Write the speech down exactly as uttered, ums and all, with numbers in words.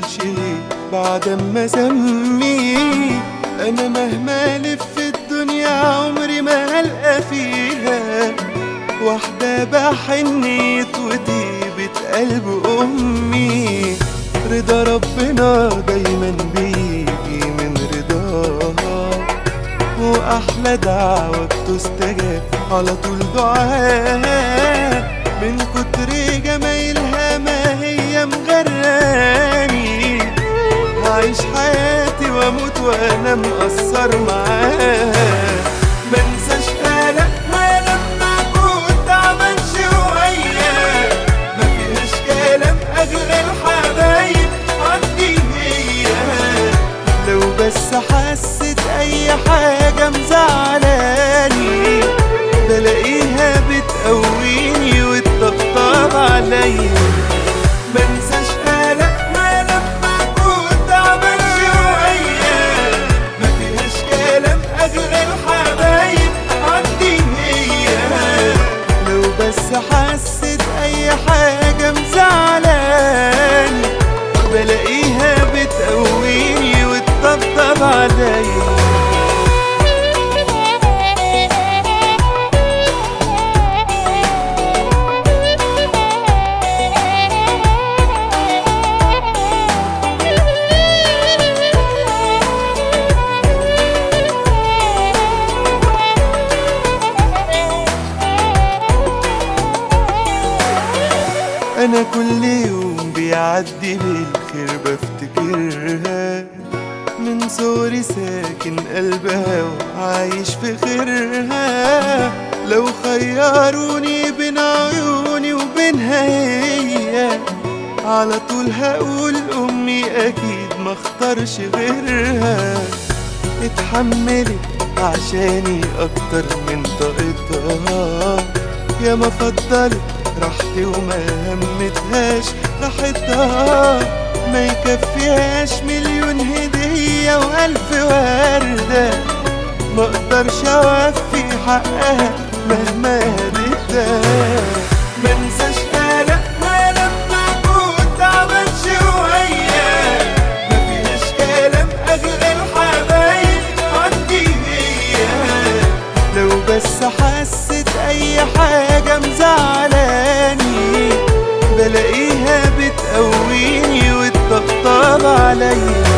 مالكش غير بعد اما اسميه. انا مهما الف في الدنيا عمري ما هلقى فيها واحدة بحنية وطيبة قلب امي. رضا ربنا دايما بيجي من رضاها، واحلى دعوة بتستجاب على طول دعاها. من كتر جمايلها ما هي مغراني، هعيش حياتي واموت وانا مقصر معاها. منساش قلقها لما كنت تعبان شوية، مفيهاش كلام اغلى الحبايب عندي هي. لو بس حست اي حاجة مزعلاني بلاقيها بتقويني وتطبطب عليا. منساش قلقها لما كنت تعبان شوية، مفيهاش كلام اغلى الحبايب عندي هي. لو بس حست اي حاجة مزعلاني بلاقيها بتقويني وتطبطب عليا. أنا كل يوم بيعدي بالخير بفتكرها، من صغري ساكن قلبها وعايش في خيرها. لو خيروني بين عيوني وبينها هي على طول هقول أمي أكيد ما اختارش غيرها. اتحملت عشاني أكتر من طاقتها، يا ما فضلت راحتي وما همتهاش راحتها. ما يكفيهاش مليون هدية والف وردة، ما اقدرش اوفي حقها مهما هديتها. منساش قلقها لما كنت تعبان شوية، مفيهاش كلام اغلى الحبايب عندي هي. لو بس حست اي حاجة مزعلاني بلاقيها بتقويني وتطبطب عليا.